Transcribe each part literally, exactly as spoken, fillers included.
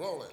Rolling.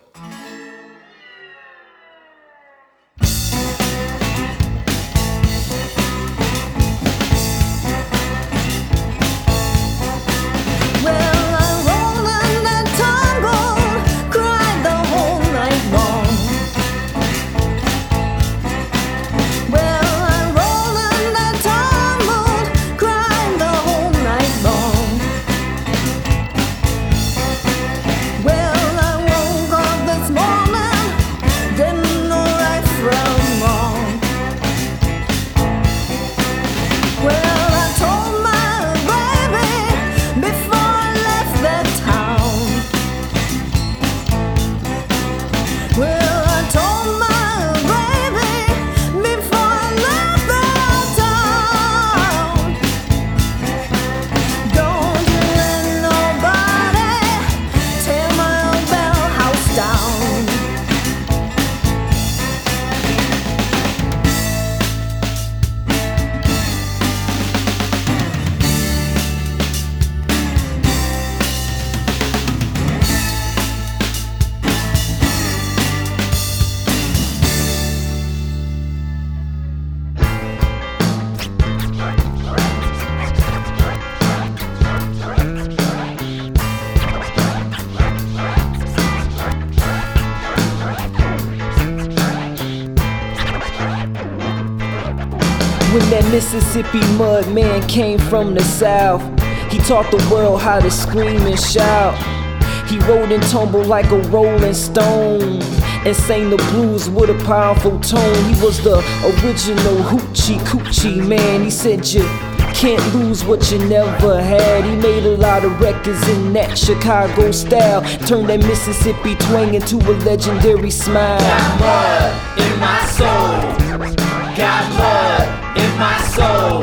When that Mississippi mud man came from the South, he taught the world how to scream and shout. He rode and tumbled like a rolling stone and sang the blues with a powerful tone. He was the original hoochie coochie man. He said you can't lose what you never had. He made a lot of records in that Chicago style, turned that Mississippi twang into a legendary smile. Got mud in my soul. Got mud in my soul.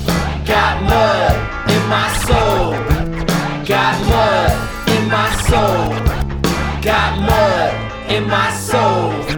Got mud in my soul. Got mud in my soul. Got mud in my soul.